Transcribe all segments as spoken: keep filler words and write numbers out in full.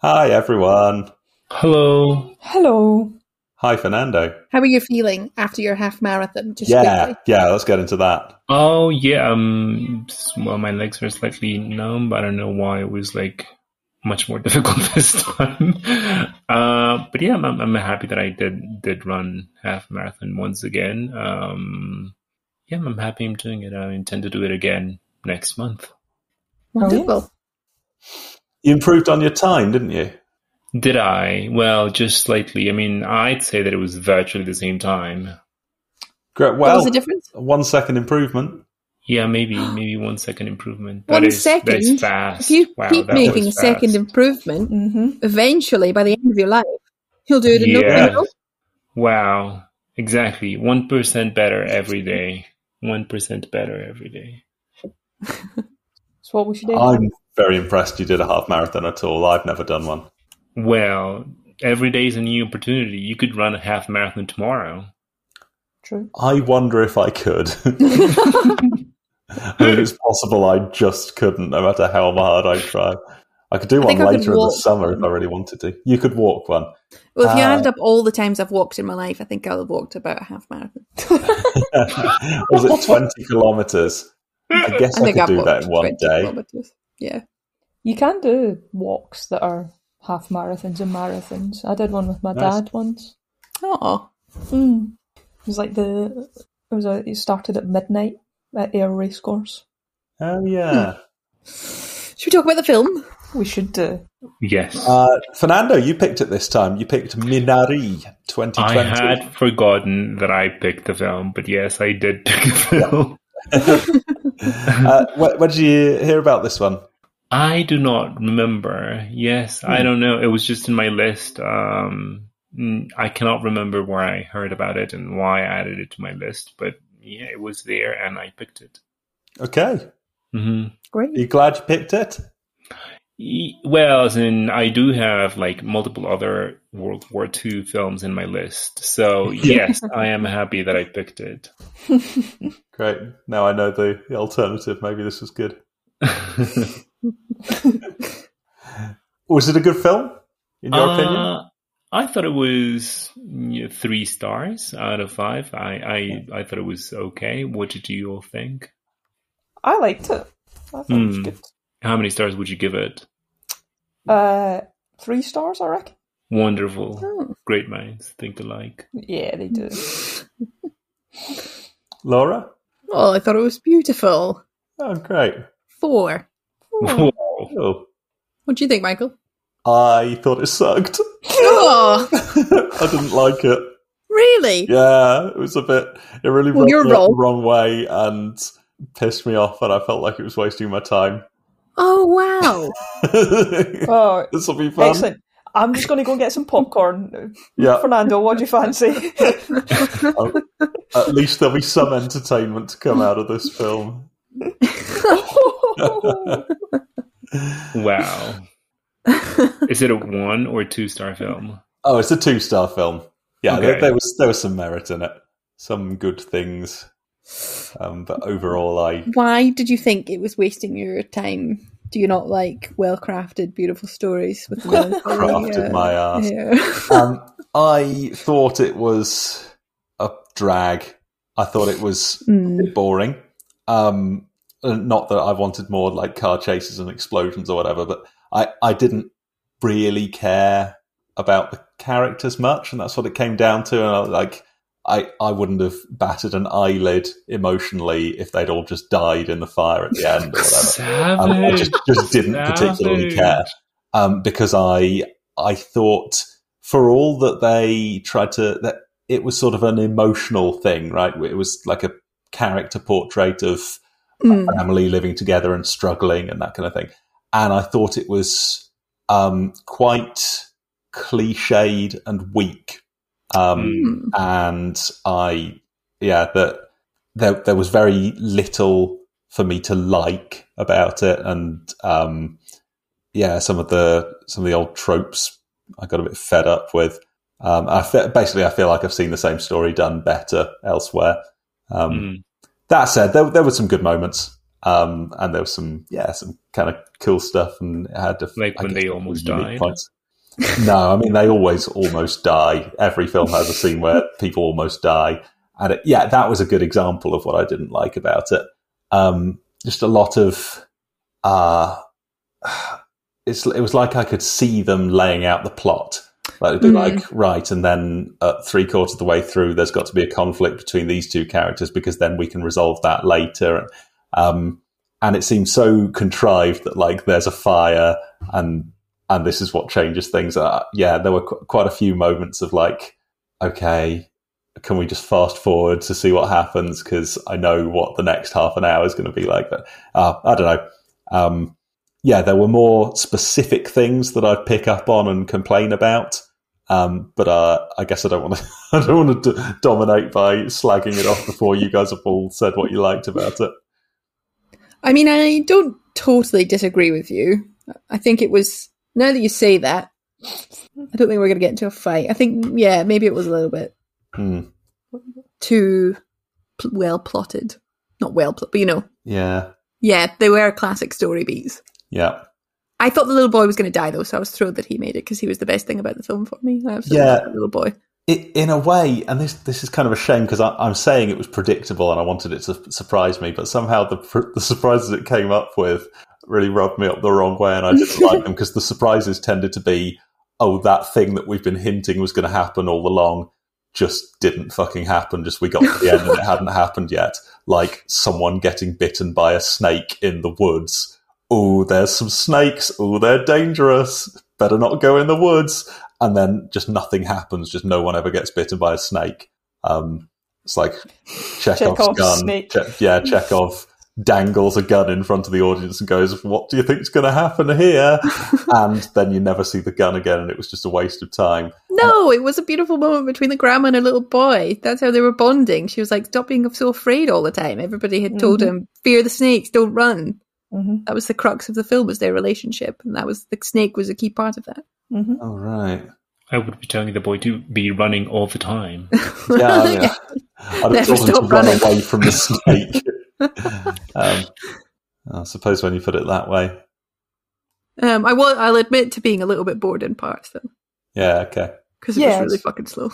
Hi, everyone. Hello. Hello. Hi, Fernando. How are you feeling after your half marathon? Just yeah, quickly. yeah, let's get into that. Oh, yeah, um, well, my legs are slightly numb, but I don't know why it was, like, much more difficult this time. uh, but yeah, I'm, I'm happy that I did did run half marathon once again. Um, yeah, I'm happy I'm doing it. I intend to do it again next month. Wonderful. You improved on your time, didn't you? Did I? Well, just slightly. I mean, I'd say that it was virtually the same time. Great. Well, what was the difference? One second improvement. Yeah, maybe maybe one second improvement. One that is, second. That is fast. If you wow, keep making a second fast. improvement, Mm-hmm. eventually, by the end of your life, you'll do it in Yeah. no time. Wow, exactly. One percent better every day. One percent better every day. That's what we should do. I'm very impressed you did a half marathon at all. I've never done one. Well, every day is a new opportunity. You could run a half marathon tomorrow. True. I wonder if I could. I mean, it's possible I just couldn't, no matter how hard I try. I could do I one think I could later in the walk summer one. if I really wanted to. You could walk one. Well, if you Uh, added up all the times I've walked in my life, I think I'll have walked about a half marathon. Was it twenty kilometres? I guess I I, think could I've do walked that in one twenty day. kilometres. Yeah. You can do walks that are half marathons and marathons. I did one with my Nice. dad once. Oh. Mm. It was like the it was a, it started at midnight at Ayr Racecourse. Oh, yeah. Should we talk about the film? We should do. Yes. Uh, Fernando, you picked it this time. You picked Minari twenty twenty. I had forgotten that I picked the film, but yes, I did pick a film. uh, where, where did you hear about this one? I do not remember. Yes, I don't know. It was just in my list. Um, mm, I cannot remember where I heard about it and why I added it to my list, but yeah, it was there and I picked it. Okay. hmm Are Great. you glad you picked it? Well, as in, I do have like multiple other World War Two films in my list. So yes, I am happy that I picked it. Great. Now I know the, the alternative. Maybe this was good. Was it a good film, in your Uh, opinion? I thought it was yeah, three stars out of five. I, I, I thought it was okay. What did you all think? I liked it. I thought it was Hmm. good. How many stars would you give it? Uh, three stars, I reckon. Wonderful. Oh. Great minds think alike. Yeah, they do. Laura? Oh, I thought it was beautiful. Oh, great. Four. Wow. Oh, What do you think, Michael? I thought it sucked. Oh, I didn't like it. really? Yeah, it was a bit. It really Well, rubbed you're me up the wrong. wrong way and pissed me off, and I felt like it was wasting my time. Oh, wow. Oh, This will be fun. excellent. I'm just going to go get some popcorn. Yeah. Fernando, what do you fancy? Um, at least there'll be some entertainment to come out of this film. Wow. Is it a one or two star film? Oh, it's a two-star film. Yeah, Okay. there, there was there was some merit in it, some good things, um, but overall, I Why did you think it was wasting your time? Do you not like well-crafted, beautiful stories with the melancholy? crafted uh, my ass. Yeah. Um, I thought it was a drag. I thought it was Mm. a bit boring. Um, not that I wanted more like car chases and explosions or whatever, but I, I didn't really care about the characters much, and that's what it came down to. And I was like, I, I wouldn't have batted an eyelid emotionally if they'd all just died in the fire at the end or whatever. Um, I just, just didn't particularly Savage. care um, because I I thought for all that they tried to that it was sort of an emotional thing, right? It was like a character portrait of Mm. a family living together and struggling and that kind of thing. And I thought it was um, quite cliched and weak. Um, Mm. and I, yeah, that there there was very little for me to like about it, and um, yeah, some of the some of the old tropes I got a bit fed up with. Um, I fe- basically I feel like I've seen the same story done better elsewhere. Um, Mm. That said, there there were some good moments. Um, and there was some, yeah, some kind of cool stuff, and it had to, Like when they almost died. Points. No, I mean they always almost die. Every film has a scene where people almost die, and it, yeah, that was a good example of what I didn't like about it. Um, just a lot of, uh, it's it was like I could see them laying out the plot. Like it'd be mm. like, right, and then uh, three quarters of the way through, there's got to be a conflict between these two characters because then we can resolve that later. Um, and it seems so contrived that like there's a fire and. And this is what changes things. Uh, yeah, there were qu- quite a few moments of like, okay, can we just fast forward to see what happens? Because I know what the next half an hour is going to be like. But uh, I don't know. Um, yeah, there were more specific things that I'd pick up on and complain about. Um, but uh, I guess I don't want to. I don't want to d- dominate by slagging it off before you guys have all said what you liked about it. I mean, I don't totally disagree with you. I think it was. Now that you say that, I don't think we're going to get into a fight. I think, yeah, maybe it was a little bit hmm. too pl- well plotted. Not well plotted, but you know. Yeah. Yeah, they were classic story beats. Yeah. I thought the little boy was going to die, though, so I was thrilled that he made it because he was the best thing about the film for me. I absolutely yeah. loved the little boy. It, in a way, and this this is kind of a shame because I'm saying it was predictable and I wanted it to surprise me, but somehow the the surprises it came up with really rubbed me up the wrong way, and I didn't like them because the surprises tended to be, oh, that thing that we've been hinting was going to happen all along just didn't fucking happen. Just we got to the end and it hadn't happened yet. Like someone getting bitten by a snake in the woods. Oh, there's some snakes. Oh, they're dangerous. Better not go in the woods. And then just nothing happens. Just no one ever gets bitten by a snake. Um, it's like Chekhov's Chekhov's gun. snake. Che- yeah, Chekhov dangles a gun in front of the audience and goes, what do you think's going to happen here? And then you never see the gun again, and it was just a waste of time. No, it was a beautiful moment between the grandma and her little boy. That's how they were bonding. She was like, stop being so afraid all the time. Everybody had told mm-hmm. him, fear the snakes, don't run. Mm-hmm. That was the crux of the film, was their relationship, and that was the snake was a key part of that. Mm-hmm. Oh, right. I would be telling the boy to be running all the time. Yeah, I mean, I'd have told him to run running. away from the snake. um, I suppose when you put it that way. Um, I will. I'll admit to being a little bit bored in parts, though. Yeah. Okay. Because it yes. was really fucking slow.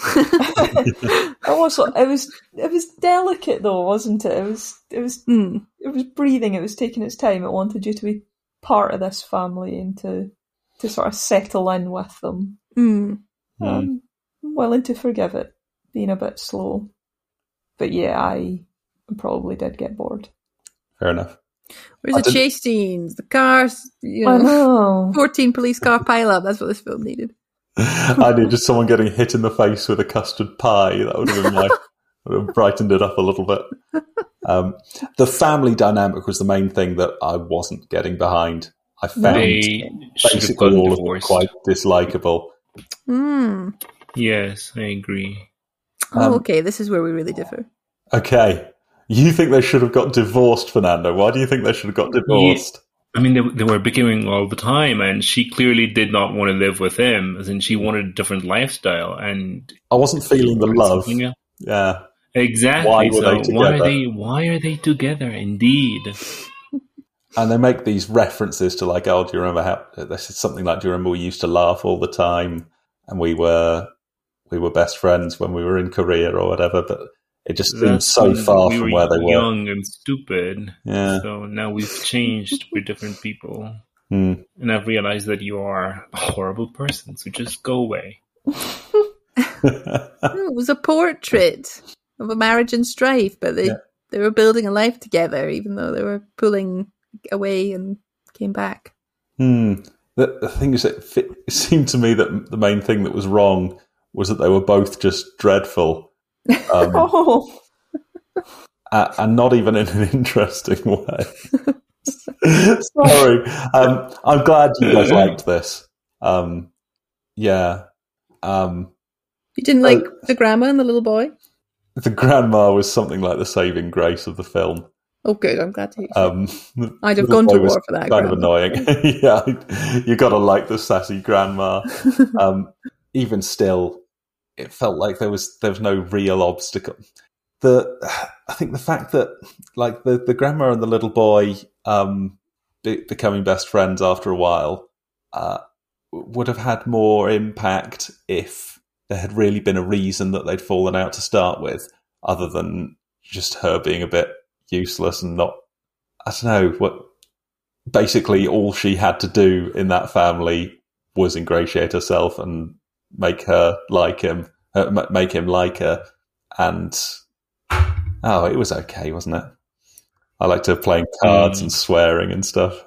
it was. It was. It was delicate, though, wasn't it? It was. It was. Mm. It was breathing. It was taking its time. It wanted you to be part of this family and to to sort of settle in with them. Mm. Um, I'm willing to forgive it being a bit slow, but yeah, I probably did get bored. Fair enough. Where's the chase scenes? The cars, you know, I know. fourteen police car pile-up. That's what this film needed. I needed someone getting hit in the face with a custard pie. That would have been my, would have brightened it up a little bit. Um, the family dynamic was the main thing that I wasn't getting behind. I found they basically all of them quite dislikable. Mm. Yes, I agree. Oh, Um, okay. This is where we really differ. Okay. You think they should have got divorced, Fernando? Why do you think they should have got divorced? I mean, they, they were bickering all the time, and she clearly did not want to live with him, as in she wanted a different lifestyle. And I wasn't feeling the love. Yeah. Exactly. Why were so they together? Why are they, why are they together, indeed? And they make these references to like, oh, do you remember how, this is something like, do you remember we used to laugh all the time and we were, we were best friends when we were in Korea or whatever, but it just seems That's so far we from were where they were. Young and stupid. Yeah. So now we've changed. We're different people. Hmm. And I've realized that you are a horrible person, so just go away. It was a portrait of a marriage in strife, but they, Yeah. they were building a life together, even though they were pulling away and came back. Hmm. The, the thing is, it, fit, it seemed to me that the main thing that was wrong was that they were both just dreadful. Um, Oh, uh, and not even in an interesting way. Sorry. Um, I'm glad you guys liked this. Um, yeah. Um, You didn't like uh, the grandma and the little boy? The grandma was something like the saving grace of the film. Oh, good. I'm glad to hear. Um, I'd have gone to war for that. Kind grandma. of annoying. Yeah, you got to like the sassy grandma. Um, even still, it felt like there was there was no real obstacle. the I think the fact that like the, the grandma and the little boy um, be, becoming best friends after a while uh, would have had more impact if there had really been a reason that they'd fallen out to start with, other than just her being a bit useless and not. I don't know what. Basically, all she had to do in that family was ingratiate herself and make her like him, uh, make him like her, and oh, it was okay, wasn't it? I liked her playing cards mm. and swearing and stuff.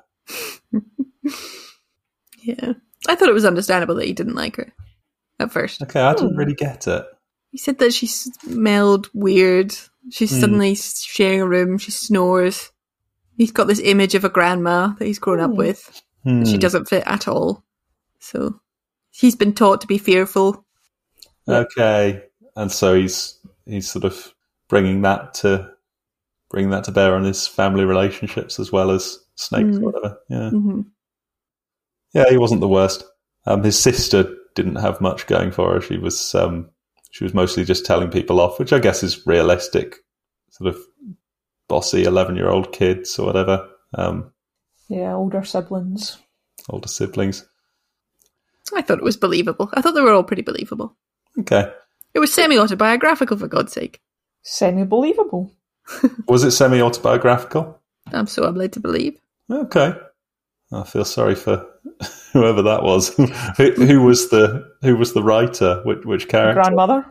Yeah, I thought it was understandable that he didn't like her at first. Okay, I didn't really get it. He said that she smelled weird. She's mm. suddenly sharing a room. She snores. He's got this image of a grandma that he's grown up with. Hmm. She doesn't fit at all. So he's been taught to be fearful. Okay. And so he's he's sort of bringing that to bringing that to bear on his family relationships as well as snakes mm. or whatever. Yeah. Mm-hmm. Yeah, he wasn't the worst. Um, his sister didn't have much going for her. She was um, she was mostly just telling people off, which I guess is realistic, sort of bossy eleven-year-old kids or whatever. Um, yeah, older siblings. Older siblings. I thought it was believable. I thought they were all pretty believable. Okay. It was semi-autobiographical, for God's sake. Semi-believable. Was it semi-autobiographical? I'm so I'm led to believe. Okay. I feel sorry for whoever that was. who, who was the who was the writer? Which, which character? Grandmother.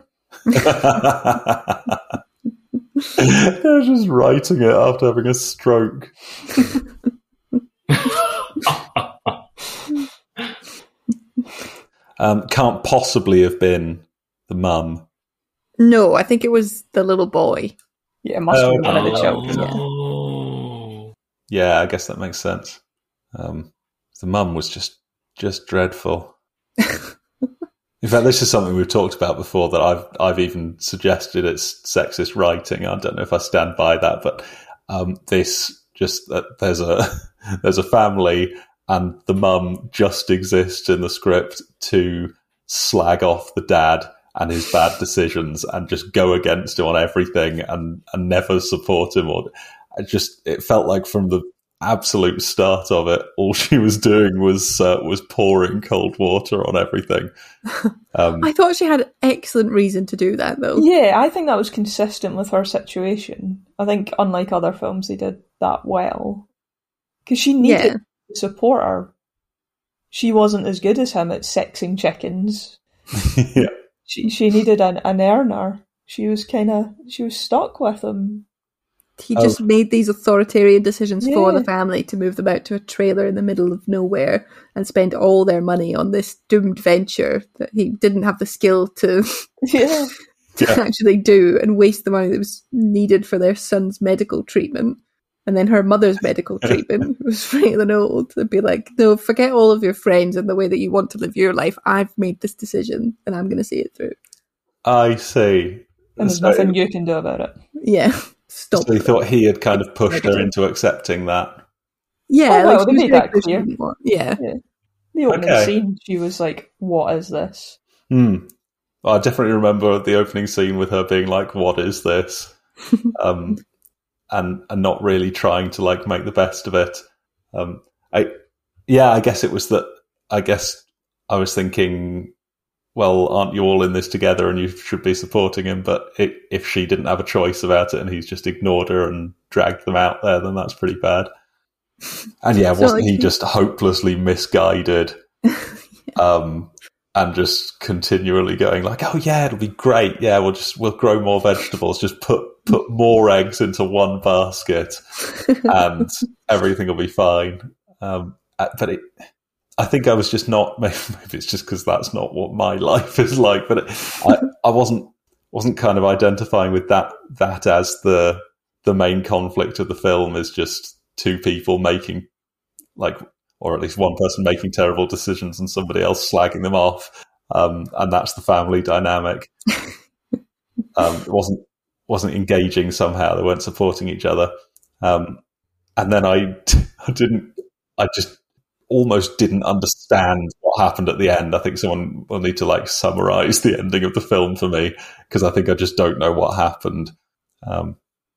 I was just writing it after having a stroke. um, can't possibly have been the mum. No, I think it was the little boy. Yeah, it must oh, have been one of the children. Oh. Yeah. yeah, I guess that makes sense. Um, the mum was just just dreadful. In fact, this is something we've talked about before that I've I've even suggested it's sexist writing. I don't know if I stand by that, but um, this just that there's a there's a family and the mum just exists in the script to slag off the dad and his bad decisions and just go against him on everything and, and never support him. Or I just it felt like from the absolute start of it, all she was doing was uh, was pouring cold water on everything. Um, I thought she had excellent reason to do that, though. Yeah, I think that was consistent with her situation. I think, unlike other films, they did that well. Because she needed Yeah. to support her. She wasn't as good as him at sexing chickens. yeah. She she needed an, an earner. She was kind of, she was stuck with him. He just Oh. made these authoritarian decisions for Yeah. the family to move them out to a trailer in the middle of nowhere and spend all their money on this doomed venture that he didn't have the skill to, Yeah. to Yeah. actually do, and waste the money that was needed for their son's medical treatment. And then her mother's medical treatment was frail and old. To be like, no, forget all of your friends and the way that you want to live your life. I've made this decision and I'm going to see it through. I see. And there's So- nothing you can do about it. Yeah. Stop. So he thought he had kind of pushed her into accepting that. Yeah. Oh, well, like, they she was made very that clear she clear. didn't want- Yeah. The opening Okay. scene, she was like, what is this? Hmm. Well, I definitely remember the opening scene with her being like, "What is this?" um, and and not really trying to like make the best of it. Um, I yeah, I guess it was that. I guess I was thinking, well, aren't you all in this together, and you should be supporting him? But it, if she didn't have a choice about it, and he's just ignored her and dragged them out there, then that's pretty bad. And yeah, So, wasn't like, he just hopelessly misguided? um, and just continually going like, "Oh yeah, it'll be great. Yeah, we'll just we'll grow more vegetables. Just put put more eggs into one basket, and everything will be fine." Um, uh, but it, I think I was just not. Maybe it's just because that's not what my life is like. But it, I I wasn't wasn't kind of identifying with that that as the the main conflict of the film is just two people making like. Or at least one person making terrible decisions and somebody else slagging them off, um, and that's the family dynamic. um, it wasn't wasn't engaging somehow. They weren't supporting each other. Um, and then I, I didn't. I just almost didn't understand what happened at the end. I think someone will need to like summarize the ending of the film for me because I think I just don't know what happened. Um,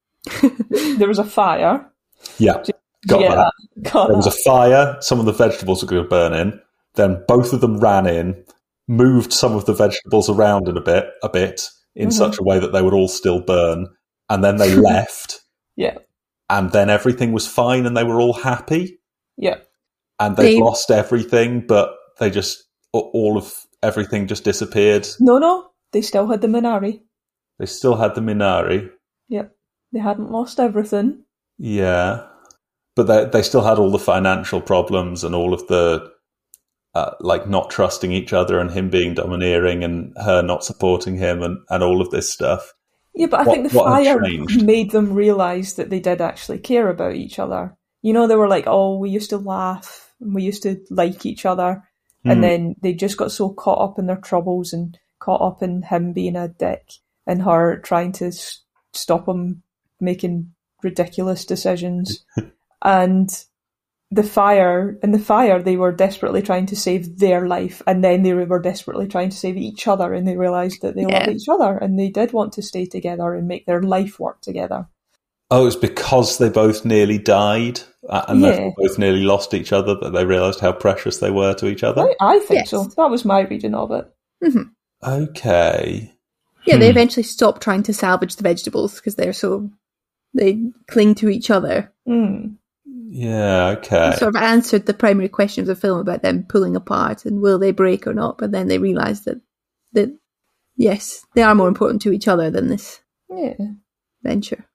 there was a fire. Yeah, got yeah, that. that. Got there was that. a fire. Some of the vegetables were going to burn in. Then both of them ran in, moved some of the vegetables around in a bit, a bit in mm-hmm. such a way that they would all still burn, and then they left. Yeah, and then everything was fine, and they were all happy. Yeah, and they lost everything, but they just all of everything just disappeared. No, no, they still had the Minari. They still had the Minari. Yep, they hadn't lost everything. Yeah, but they they still had all the financial problems and all of the uh, like not trusting each other and him being domineering and her not supporting him and, and all of this stuff. Yeah, but I what, think the fire made them realise that they did actually care about each other. You know, they were like, oh, we used to laugh and we used to like each other. Mm. And then they just got so caught up in their troubles and caught up in him being a dick and her trying to s- stop him making ridiculous decisions. And the fire, in the fire, they were desperately trying to save their life, and then they were desperately trying to save each other, and they realised that they yeah. love each other, and they did want to stay together and make their life work together. Oh, it was because they both nearly died, and yeah. they both nearly lost each other, that they realised how precious they were to each other? I, I think yes. so. That was my reading of it. Mm-hmm. Okay. Yeah, hmm. they eventually stop trying to salvage the vegetables because they're so... they cling to each other. Mm. Yeah, okay. It sort of answered the primary question of the film about them pulling apart and will they break or not, but then they realised that, that, yes, they are more important to each other than this yeah. venture.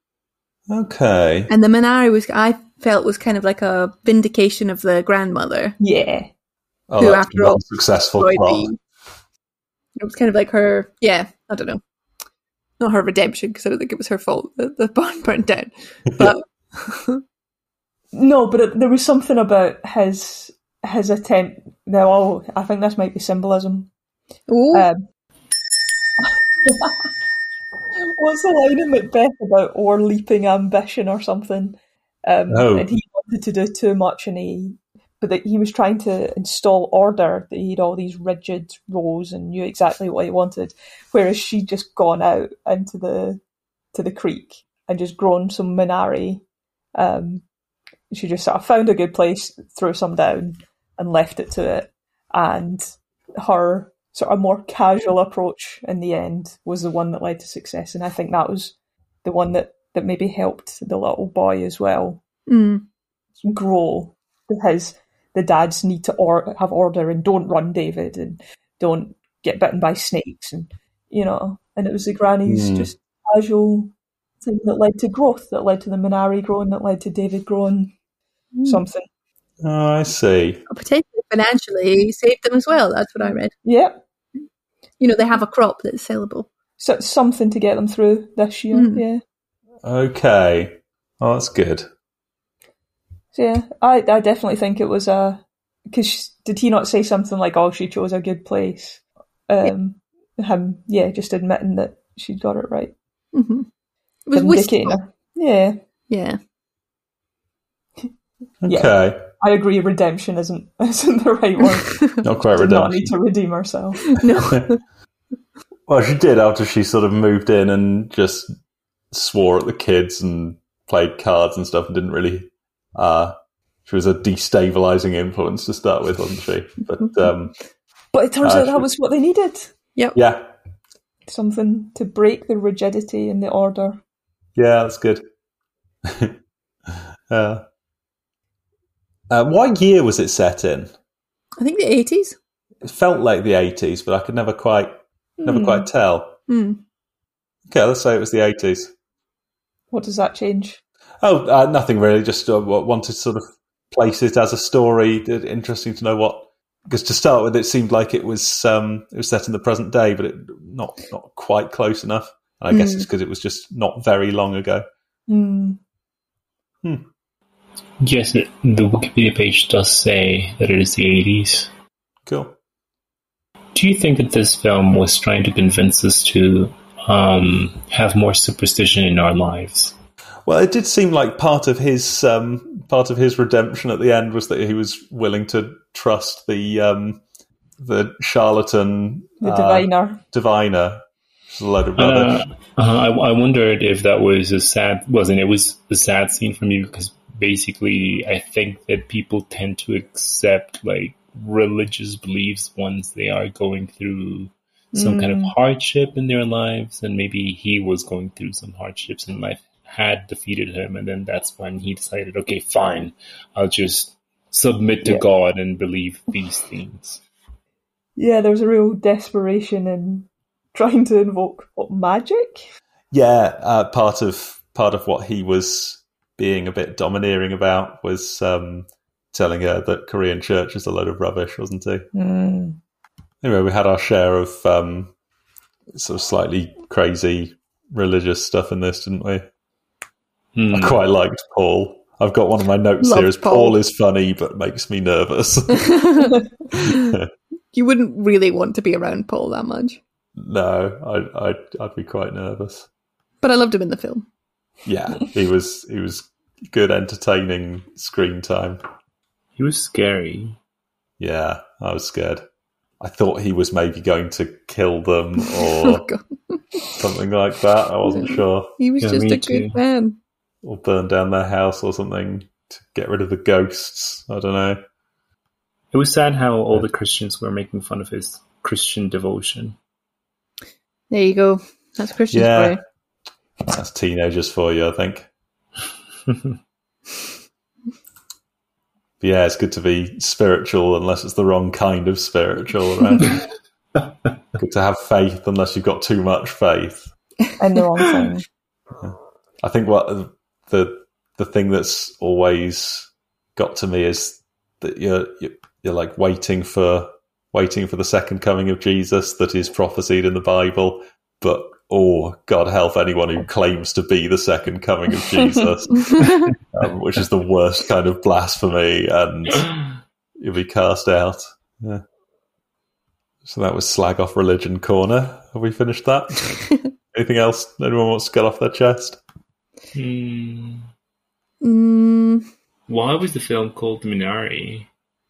Okay. And the Minari was, I felt, was kind of like a vindication of the grandmother. Yeah. Oh, who, after all, successful plot. It was kind of like her, yeah, I don't know. Not her redemption, because I don't think it was her fault that the barn burnt down. But no, but it, there was something about his his attempt. Now, oh, I think this might be symbolism. Um, what's the line in Macbeth about o'erleaping ambition or something? Um, oh. And he wanted to do too much, and he, but that he was trying to install order. That he had all these rigid rows and knew exactly what he wanted, whereas she'd just gone out into the to the creek and just grown some Minari. Um, she just sort of found a good place, threw some down, and left it to it. And her sort of more casual approach in the end was the one that led to success. And I think that was the one that, that maybe helped the little boy as well mm. grow. Because the dads need to or- have order and don't run David and don't get bitten by snakes. And, you know, and it was the granny's mm. just casual thing that led to growth, that led to the Minari growing, that led to David growing mm. something. Oh, I see. Potentially financially, he saved them as well. That's what I read. Yeah. You know, they have a crop that's sellable. So it's something to get them through this year, mm. yeah. Okay. Oh, that's good. So yeah, I, I definitely think it was a... Because did he not say something like, oh, she chose a good place? Um, yeah. Him, yeah, just admitting that she'd got it right. Mm-hmm. It was wistful. Yeah. Yeah. Okay. Yeah, I agree. Redemption isn't isn't the right word. Not quite redemption. Not need to redeem herself. No. Well, she did after she sort of moved in and just swore at the kids and played cards and stuff and didn't really. Uh, she was a destabilizing influence to start with, wasn't she? But um, but it turns uh, out that was what they needed. Yep. Yeah. Something to break the rigidity and the order. Yeah, that's good. uh, uh, what year was it set in? I think the eighties. It felt like the eighties, but I could never quite, mm. never quite tell. Mm. Okay, let's say it was the eighties. What does that change? Oh, uh, nothing really. Just uh, wanted to sort of place it as a story. Interesting to know what. Because to start with, it seemed like it was um, it was set in the present day, but it not not quite close enough. And I mm. guess it's because it was just not very long ago. Mm. Hmm. Yes, the, the Wikipedia page does say that it is the eighties. Cool. Do you think that this film was trying to convince us to um, have more superstition in our lives? Well, it did seem like part of his um, part of his redemption at the end was that he was willing to trust the um, the charlatan, the diviner. Uh, diviner. It's a load of rubbish. Uh, uh, I, I wondered if that was a sad, wasn't it? Was a sad scene for me because basically I think that people tend to accept like religious beliefs once they are going through some mm. kind of hardship in their lives, and maybe he was going through some hardships in life had defeated him, and then that's when he decided, okay, fine, I'll just submit to yeah. God and believe these things. Yeah, there was a real desperation in trying to invoke what, magic. Yeah, uh, part of part of what he was being a bit domineering about was um, telling her that Korean church is a load of rubbish, wasn't he? Mm. Anyway, we had our share of um, sort of slightly crazy religious stuff in this, didn't we? Mm. I quite liked Paul. I've got one of my notes Love here is Paul. Paul is funny but makes me nervous. You wouldn't really want to be around Paul that much. No, I'd, I'd I'd be quite nervous. But I loved him in the film. Yeah, he was he was good, entertaining screen time. He was scary. Yeah, I was scared. I thought he was maybe going to kill them or oh, something like that. I wasn't sure. He was yeah, just a too. good man. Or burn down their house or something to get rid of the ghosts. I don't know. It was sad how all the Christians were making fun of his Christian devotion. There you go. That's Christians yeah, for you. That's teenagers for you, I think. But yeah, it's good to be spiritual unless it's the wrong kind of spiritual, right? Good to have faith unless you've got too much faith. And the wrong thing. Yeah. I think what the the thing that's always got to me is that you're you're, you're like waiting for waiting for the second coming of Jesus that is prophesied in the Bible, but oh, God help anyone who claims to be the second coming of Jesus, um, which is the worst kind of blasphemy, and you'll be cast out. Yeah. So that was Slag Off Religion Corner. Have we finished that? Anything else anyone wants to get off their chest? Hmm. Mm. Why was the film called Minari?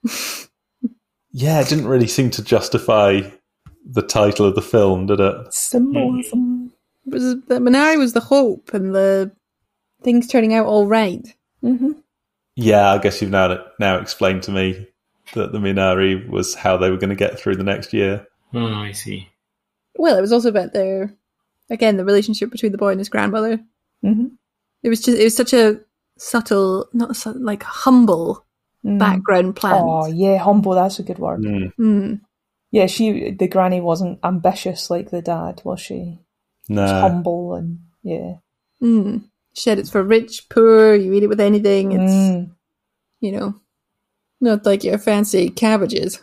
Yeah, it didn't really seem to justify the title of the film, did it? Symbolism. It was, the Minari was the hope and the things turning out all right. Mm-hmm. Yeah, I guess you've now now explained to me that the Minari was how they were going to get through the next year. Oh, I see. Well, it was also about their, again, the relationship between the boy and his grandmother. Mm-hmm. It was just, it was such a subtle, not so, like humble mm. background plant. Oh, yeah, humble, that's a good word. Mm. Mm. Yeah, she, the granny wasn't ambitious like the dad, was she? No. She was humble and, yeah. Mm. She said it's for rich, poor, you eat it with anything. It's, mm. you know, not like your fancy cabbages.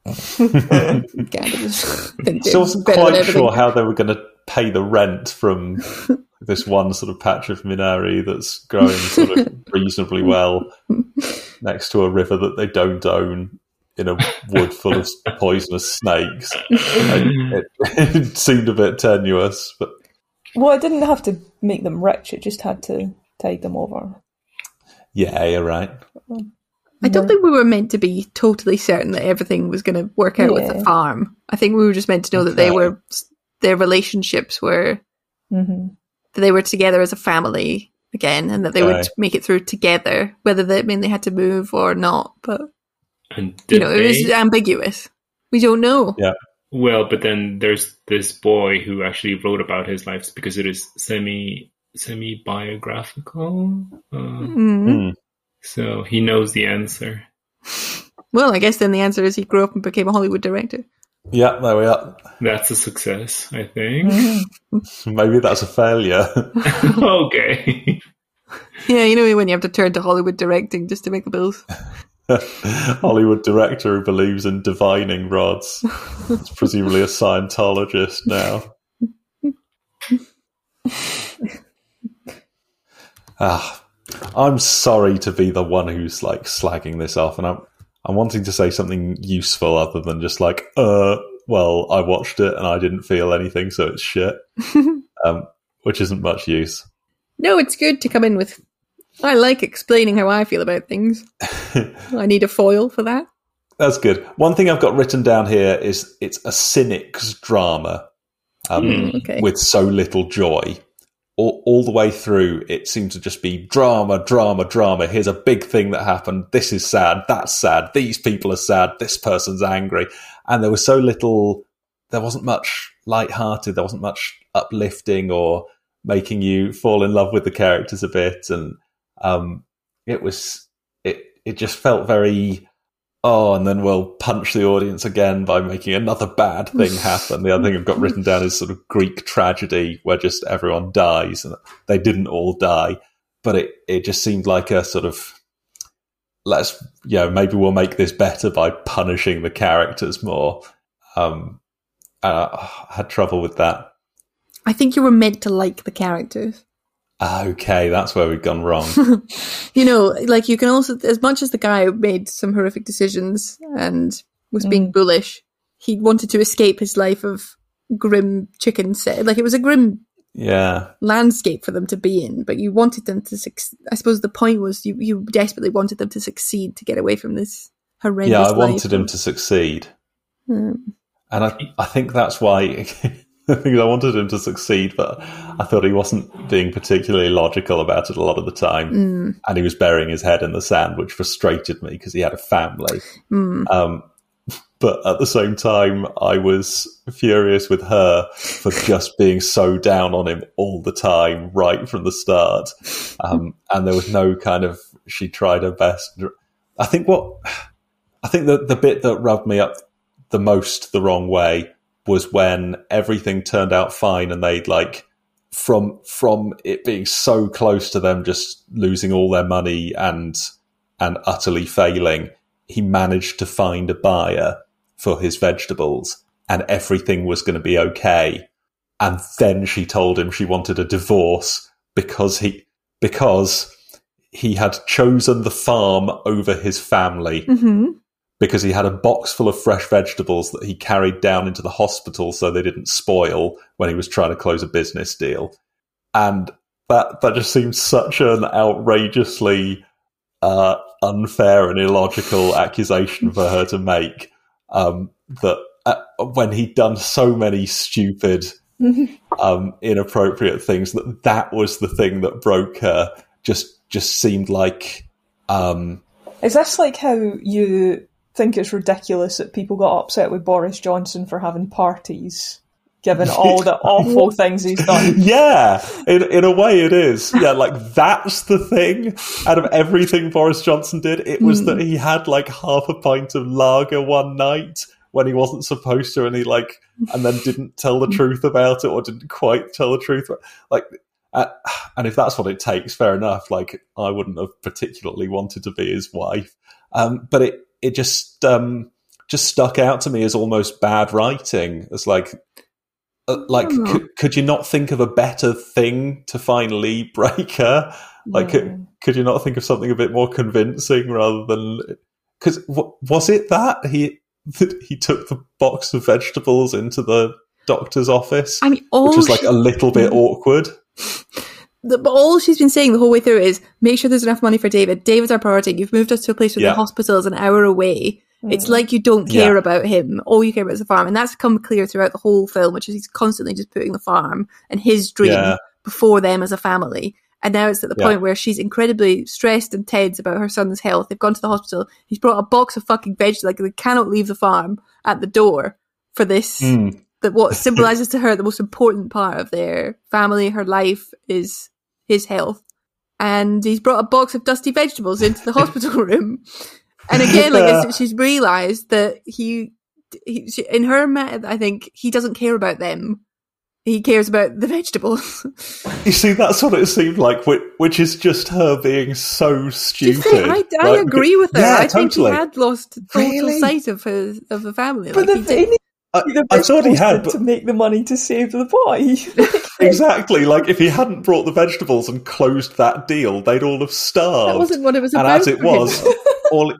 cabbages. Still wasn't quite sure how they were going to pay the rent from this one sort of patch of Minari that's growing sort of reasonably well next to a river that they don't own in a wood full of poisonous snakes. It, it seemed a bit tenuous, but well, it didn't have to make them rich; it just had to tide them over. Yeah, you're right. I don't think we were meant to be totally certain that everything was going to work out yeah. with the farm. I think we were just meant to know okay. that they were, their relationships were, mm-hmm. that they were together as a family again, and that they okay. would make it through together, whether that meant they had to move or not. But and you know, they? it was ambiguous. We don't know. Yeah. Well, but then there's this boy who actually wrote about his life because it is semi semi biographical. Uh, mm-hmm. mm. So he knows the answer. Well, I guess then the answer is he grew up and became a Hollywood director. Yeah, there we are. That's a success, I think. Mm-hmm. Maybe that's a failure. Okay. Yeah, you know when you have to turn to Hollywood directing just to make the bills. Hollywood director who believes in divining rods. It's presumably a Scientologist now. Ah. I'm sorry to be the one who's like slagging this off, and I'm I'm wanting to say something useful other than just like, uh, well, I watched it and I didn't feel anything, so it's shit, um, which isn't much use. No, it's good to come in with. I like explaining how I feel about things. I need a foil for that. That's good. One thing I've got written down here is it's a cynic's drama. um, mm, okay. with so little joy. All, all the way through, it seemed to just be drama, drama, drama. Here's a big thing that happened. This is sad. That's sad. These people are sad. This person's angry. And there was so little, there wasn't much lighthearted. There wasn't much uplifting or making you fall in love with the characters a bit. And um, it was, it, it just felt very, oh, and then we'll punch the audience again by making another bad thing happen. The other thing I've got written down is sort of Greek tragedy where just everyone dies, and they didn't all die, but it, it just seemed like a sort of, let's, you know, maybe we'll make this better by punishing the characters more. Um, uh, I had trouble with that. I think you were meant to like the characters. Okay, that's where we've gone wrong. You know, like you can also, as much as the guy made some horrific decisions and was mm. being bullish, he wanted to escape his life of grim chicken set. Like it was a grim yeah landscape for them to be in, but you wanted them to succeed. I suppose the point was you, you desperately wanted them to succeed to get away from this horrendous Yeah, I life. wanted him to succeed. Mm. And I, I think that's why... I think I wanted him to succeed, but I thought he wasn't being particularly logical about it a lot of the time. Mm. And he was burying his head in the sand, which frustrated me because he had a family. Mm. Um, but at the same time, I was furious with her for just being so down on him all the time, right from the start. Um, and there was no kind of, she tried her best. I think what, I think the, the bit that rubbed me up the most the wrong way was when everything turned out fine and they'd like from from it being so close to them just losing all their money and and utterly failing, he managed to find a buyer for his vegetables and everything was going to be okay. And then she told him she wanted a divorce because he because he had chosen the farm over his family. Mm-hmm. Because he had a box full of fresh vegetables that he carried down into the hospital so they didn't spoil when he was trying to close a business deal. And that that just seems such an outrageously uh, unfair and illogical accusation for her to make, um, that uh, when he'd done so many stupid, um, inappropriate things, that that was the thing that broke her, just, just seemed like... Um, Is this like how you... think it's ridiculous that people got upset with Boris Johnson for having parties, given all the awful things he's done? Yeah, in in a way it is. Yeah, like that's the thing. Out of everything Boris Johnson did, it was mm. that he had like half a pint of lager one night when he wasn't supposed to, and he like, and then didn't tell the truth about it, or didn't quite tell the truth. Like, uh, and if that's what it takes, fair enough. Like, I wouldn't have particularly wanted to be his wife, um, but it. It just um, just stuck out to me as almost bad writing. It's like, uh, like could, could you not think of a better thing to finally break her? Like, no. could, could you not think of something a bit more convincing rather than? Because w- was it that he that he took the box of vegetables into the doctor's office, I mean, all which was like she- a little bit awkward. The, but all she's been saying the whole way through is make sure there's enough money for David. David's our priority. You've moved us to a place where yeah. the hospital is an hour away. Mm. It's like you don't care yeah. about him. All you care about is the farm. And that's come clear throughout the whole film, which is he's constantly just putting the farm and his dream yeah. before them as a family. And now it's at the yeah. point where she's incredibly stressed and tense about her son's health. They've gone to the hospital. He's brought a box of fucking vegetables. Like, they cannot leave the farm at the door for this. Mm. That what symbolises to her the most important part of their family, her life, is his health. And he's brought a box of dusty vegetables into the hospital room. And again, like, it's, she's realised that he, he she, in her mind, I think he doesn't care about them. He cares about the vegetables. You see, that's what it seemed like, which, which is just her being so stupid. Do you think? I, I like, agree with her. Yeah, I think totally. he had lost total really? sight of his of the family. But like, the he did. thing I, I thought he had, but to make the money to save the boy. Exactly. Like, if he hadn't brought the vegetables and closed that deal, they'd all have starved. That wasn't what it was and about. as it was, all.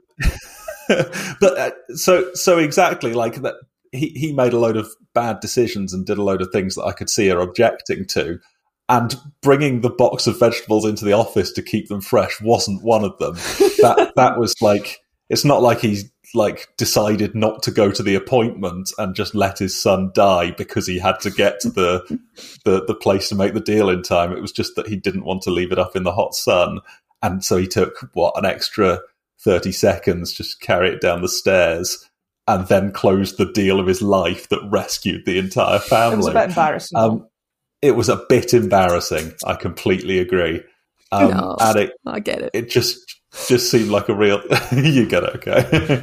But uh, so so exactly like that. He he made a load of bad decisions and did a load of things that I could see her objecting to. And bringing the box of vegetables into the office to keep them fresh wasn't one of them. That that was like, it's not like he's like decided not to go to the appointment and just let his son die because he had to get to the, the the place to make the deal in time. It was just that he didn't want to leave it up in the hot sun, and so he took what an extra thirty seconds just to carry it down the stairs, and then closed the deal of his life that rescued the entire family. It was a bit embarrassing. Um, it was a bit embarrassing. I completely agree. Um, no, and it, I get it. It just just seemed like a real. You get it, okay?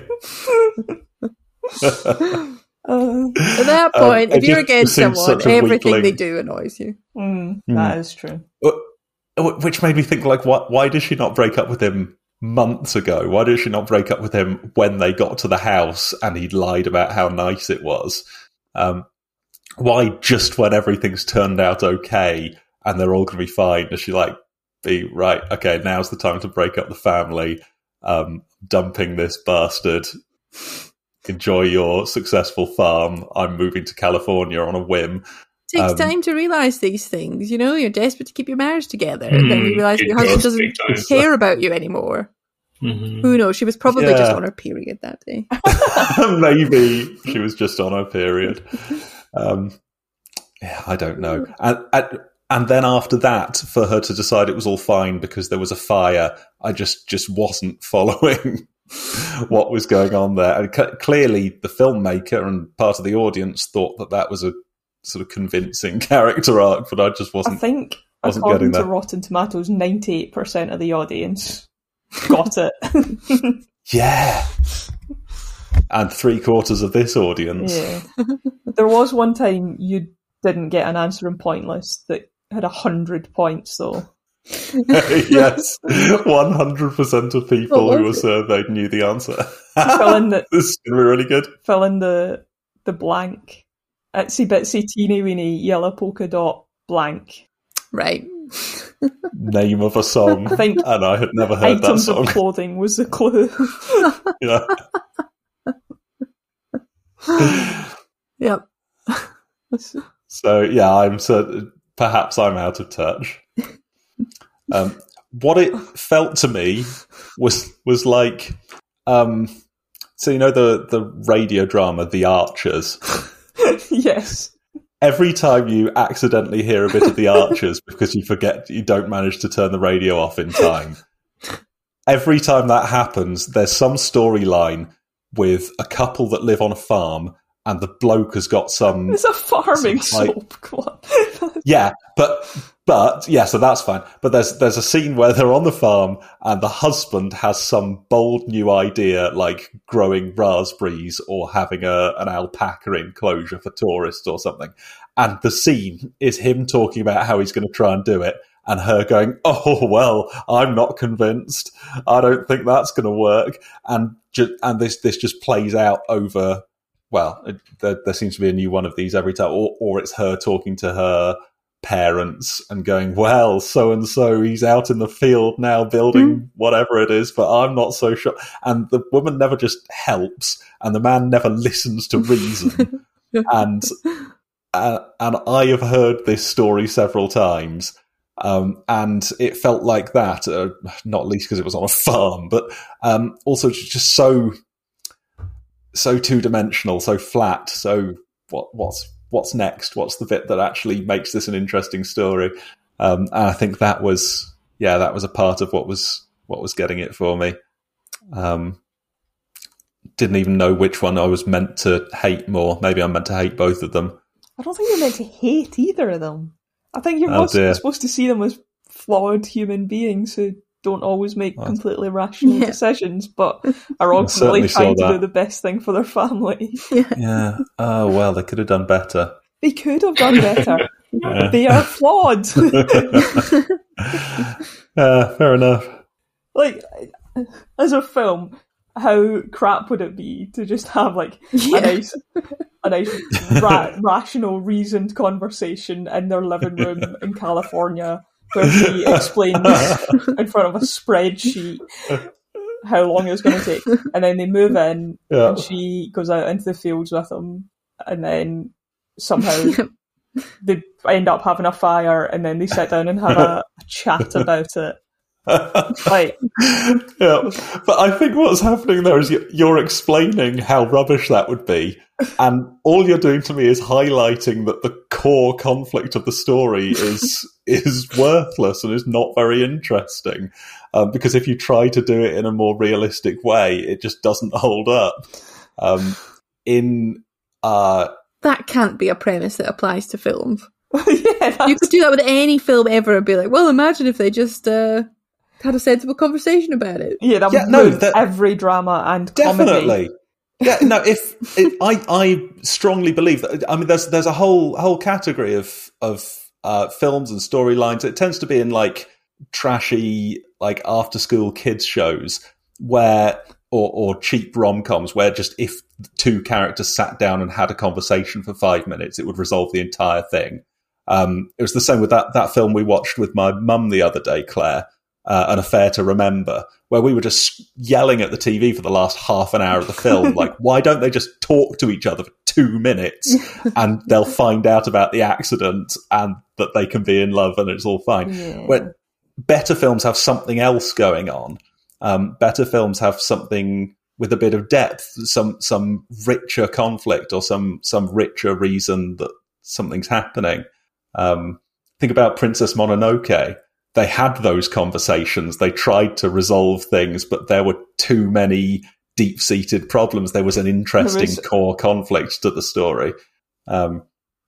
uh, At that point, um, if you're against someone, everything weakling. they do annoys you. Mm, Mm. That is true. Which made me think, like, what? Why did she not break up with him months ago? Why did she not break up with him when they got to the house and he'd lied about how nice it was? Um, why just when everything's turned out okay and they're all going to be fine, does she like be right? Okay, now's the time to break up the family. Um, dumping this bastard. Enjoy your successful farm. I'm moving to California on a whim. It takes Um, time to realise these things, you know? You're desperate to keep your marriage together, and then you realise it your husband does doesn't take time. care about you anymore. Mm-hmm. Who knows? She was probably Yeah. just on her period that day. Maybe she was just on her period. Um, yeah, I don't know. And, and and then after that, for her to decide it was all fine because there was a fire, I just just wasn't following what was going on there. And c- clearly, the filmmaker and part of the audience thought that that was a sort of convincing character arc, but I just I wasn't. think, wasn't according getting to there. Rotten Tomatoes, ninety-eight percent of the audience got it. Yeah. And three quarters of this audience. Yeah. There was one time you didn't get an answer in Pointless that had a hundred points, though. Yes, one hundred percent of people What who were was it? surveyed knew the answer. Fill in the This is going to be really good. fill in the the blank. Itsy bitsy teeny weeny yellow polka dot blank. Right. Name of a song, I think and I had never heard that items song. of clothing was the clue. Yeah. Yep. So yeah, I'm certain. Perhaps I'm out of touch. Um, what it felt to me was was like, um, so you know the the radio drama The Archers. Yes. Every time you accidentally hear a bit of The Archers because you forget you don't manage to turn the radio off in time, every time that happens, there's some storyline with a couple that live on a farm and the bloke has got some... It's a farming some, like, soap. Come on. yeah, but... But, yeah, so that's fine. But there's there's a scene where they're on the farm and the husband has some bold new idea, like growing raspberries or having a an alpaca enclosure for tourists or something. And the scene is him talking about how he's going to try and do it and her going, oh, well, I'm not convinced. I don't think that's going to work. And ju- and this, this just plays out over, well, it, there, there seems to be a new one of these every time. Or, or it's her talking to her parents and going, well, so and so he's out in the field now building mm. whatever it is, but I'm not so sure. And the woman never just helps, and the man never listens to reason. and uh, and I have heard this story several times, um, and it felt like that. Uh, not least because it was on a farm, but um, also just so so two dimensional, so flat. So what what's What's next? What's the bit that actually makes this an interesting story? Um, and I think that was, yeah, that was a part of what was what was getting it for me. Um, didn't even know which one I was meant to hate more. Maybe I'm meant to hate both of them. I don't think you're meant to hate either of them. I think you're Oh, most, dear. supposed to see them as flawed human beings who don't always make Well, completely rational yeah. decisions, but are I ultimately certainly saw trying to that. do the best thing for their family. Yeah. Oh well, they could have done better. They could have done better. Yeah. They are flawed. uh, fair enough. Like, as a film, how crap would it be to just have like Yeah. a nice, a nice ra- rational, reasoned conversation in their living room in California, where she explains in front of a spreadsheet how long it was going to take, and then they move in, Yeah. and she goes out into the fields with them, and then somehow they end up having a fire, and then they sit down and have a, a chat about it. Like, yeah, but I think what's happening there is you're explaining how rubbish that would be, and all you're doing to me is highlighting that the core conflict of the story is is worthless and is not very interesting. Um, because if you try to do it in a more realistic way, it just doesn't hold up. Um, in uh, that can't be a premise that applies to films. Yeah, you could do that with any film ever and be like, well, imagine if they just uh, had a sensible conversation about it. Yeah, that yeah, would no, ruin that, every drama and definitely. comedy. Yeah, no. If it, I, I strongly believe that. I mean, there's there's a whole whole category of of uh, films and storylines. It tends to be in like trashy, like after school kids shows, where or or cheap rom coms, where just if two characters sat down and had a conversation for five minutes, it would resolve the entire thing. Um, it was the same with that that film we watched with my mum the other day, Claire. Uh, An Affair to Remember, where we were just yelling at the T V for the last half an hour of the film, like, why don't they just talk to each other for two minutes and they'll find out about the accident and that they can be in love and it's all fine. Yeah. When better films have something else going on. Um, better films have something with a bit of depth, some some richer conflict or some some richer reason that something's happening. Um, think about Princess Mononoke. They had those conversations. They tried to resolve things, but there were too many deep-seated problems. There was an interesting was... core conflict to the story. Um,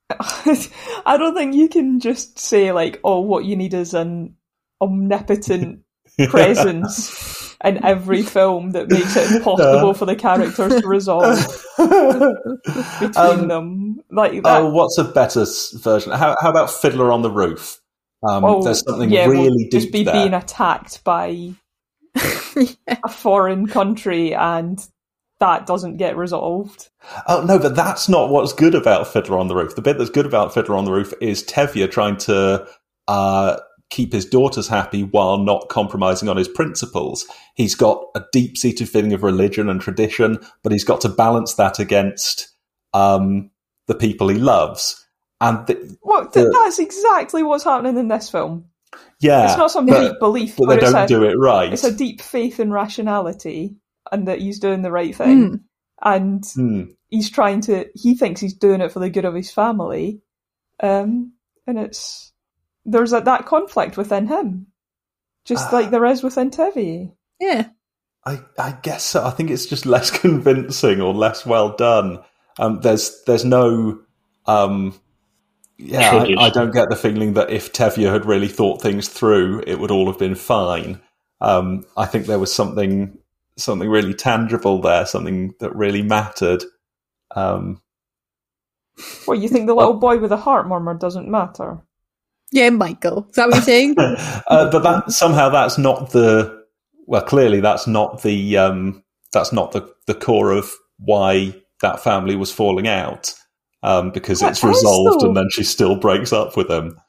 I don't think you can just say, like, oh, what you need is an omnipotent presence in every film that makes it impossible no. for the characters to resolve between um, them. Like that. Oh, what's a better version? How, how about Fiddler on the Roof? Um, oh, there's something yeah, really we'll deep just be there. being attacked by yeah. a foreign country, and that doesn't get resolved. Oh no, but that's not what's good about Fiddler on the Roof. The bit that's good about Fiddler on the Roof is Tevye trying to uh, keep his daughters happy while not compromising on his principles. He's got a deep-seated feeling of religion and tradition, but he's got to balance that against um, the people he loves. And the, well, th- the, that's exactly what's happening in this film. Yeah, it's not some but, deep belief, but, but they it's don't a, do it right. It's a deep faith in rationality and that he's doing the right thing, mm. and mm. he's trying to. He thinks he's doing it for the good of his family, um, and it's there's a, that conflict within him, just uh, like there is within Tevye. Yeah, I, I guess so. I think it's just less convincing or less well done. Um, there's there's no. Um, Yeah, I, I don't get the feeling that if Tevye had really thought things through, it would all have been fine. Um, I think there was something something really tangible there, something that really mattered. Um, well, you think the little boy with a heart murmur doesn't matter? Yeah, Michael. Is that what you're saying? uh, but that somehow that's not the well. Clearly, that's not the um, that's not the, the core of why that family was falling out. Um, because that it's resolved still... and then she still breaks up with him.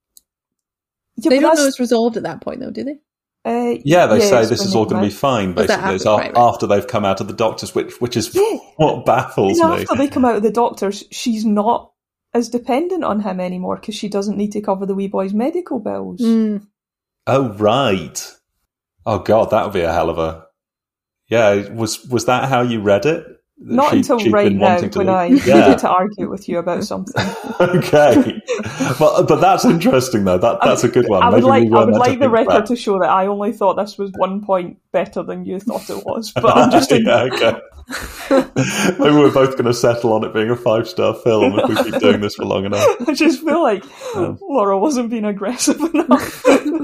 Yeah, they don't that's... know it's resolved at that point, though, do they? Uh, yeah, they yeah, say this is all going to be fine, basically. After, it's right, right. after they've come out of the doctors, which which is yeah. what baffles and me. After they come out of the doctors, she's not as dependent on him anymore because she doesn't need to cover the wee boy's medical bills. Mm. Oh, right. Oh, God, that would be a hell of a... Yeah, was was that how you read it? Not she, until right now when to, I yeah. needed to argue with you about something. Okay. But but that's interesting, though. That That's a good one. I would Maybe like, I would like the record that. to show that I only thought this was one point better than you thought it was. But I'm just... In... yeah, okay. Maybe we're both going to settle on it being a five-star film if we keep doing this for long enough. I just feel like um, Laura wasn't being aggressive enough.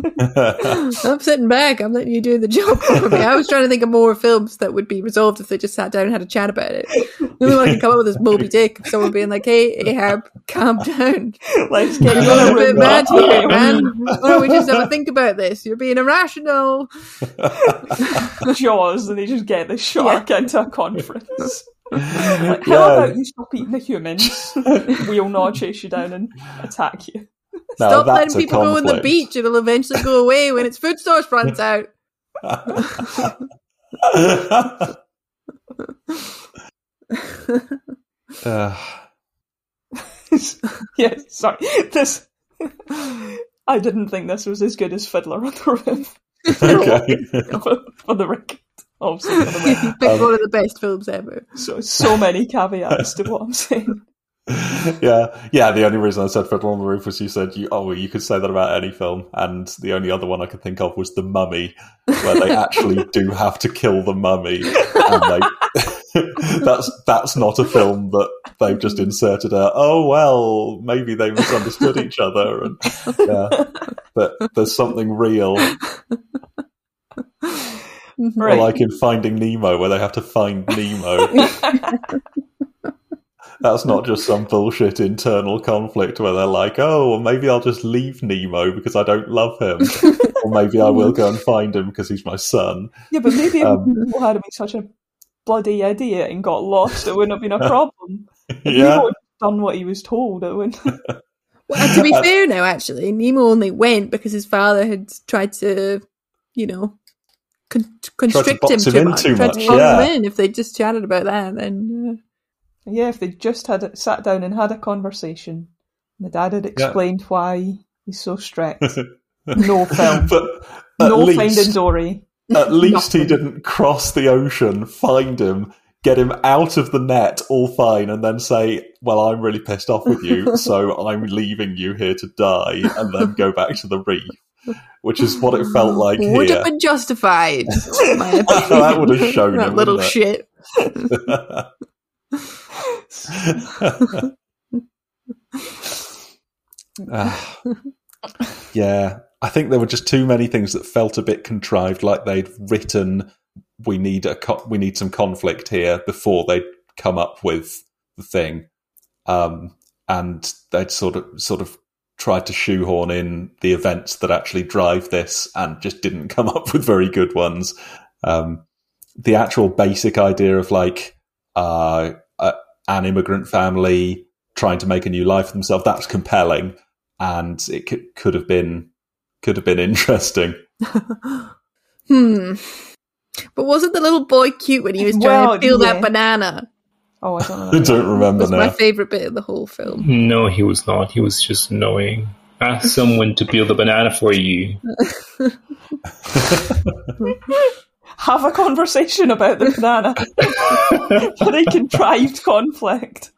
I'm sitting back. I'm letting you do the job for me. I was trying to think of more films that would be resolved if they just sat down and had a chat about it. The only one I can come up with is Moby Dick. Someone being like, hey, Ahab, calm down. Let's get You're going a bit mad here, man. Why don't we just have a think about this? You're being irrational. Jaws, and they just get the shark yeah. into a conference. Like, how yeah. about you stop eating the humans? We'll not chase you down and attack you. No, stop letting people go on the beach. It'll eventually go away when its food source runs out. uh. yeah, sorry. This I didn't think this was as good as Fiddler on the Roof. Okay. for, for the record. Obviously, for the record. You picked Um, one of the best films ever. So, so many caveats to what I'm saying. yeah, yeah. The only reason I said Fiddler on the Roof was you said you oh well, you could say that about any film, and the only other one I could think of was The Mummy, where they actually do have to kill the mummy, and they, that's that's not a film that they've just inserted a oh well maybe they misunderstood each other, and yeah, but there's something real. Right. Or like in Finding Nemo, where they have to find Nemo. That's not just some bullshit internal conflict where they're like, oh, well, maybe I'll just leave Nemo because I don't love him. Or maybe I will go and find him because he's my son. Yeah, but maybe Um, if Nemo had been such a bloody idiot and got lost, it wouldn't have been a problem. If Yeah. Nemo had done what he was told, it wouldn't. Well, to be fair now, actually, Nemo only went because his father had tried to, you know, con- constrict box him him too in much. too tried much, to box yeah. him in. If they just chatted about that, then uh, Yeah, if they just had sat down and had a conversation, and the dad had explained why he's so strict. No film. But at No least, Finding Dory. At least he Nothing. didn't cross the ocean, find him, get him out of the net, all fine, and then say, well, I'm really pissed off with you, so I'm leaving you here to die, and then go back to the reef. Which is what it felt like would here. have been justified. in my opinion. That would have shown that him, little wouldn't shit. Ah. Yeah, I think there were just too many things that felt a bit contrived, like they'd written, we need a co- we need some conflict here before they'd come up with the thing, um, and they'd sort of sort of tried to shoehorn in the events that actually drive this, and just didn't come up with very good ones. Um, the actual basic idea of like uh, a, an immigrant family trying to make a new life for themselves, that's compelling, and it could, could have been could have been interesting. Hmm. But wasn't the little boy cute when he was trying Well, to peel yeah. that banana? Oh, I don't know. I don't remember That's my now. favourite bit of the whole film. No, he was not. He was just annoying. Ask someone to peel the banana for you. Have a conversation about the banana. For a contrived conflict.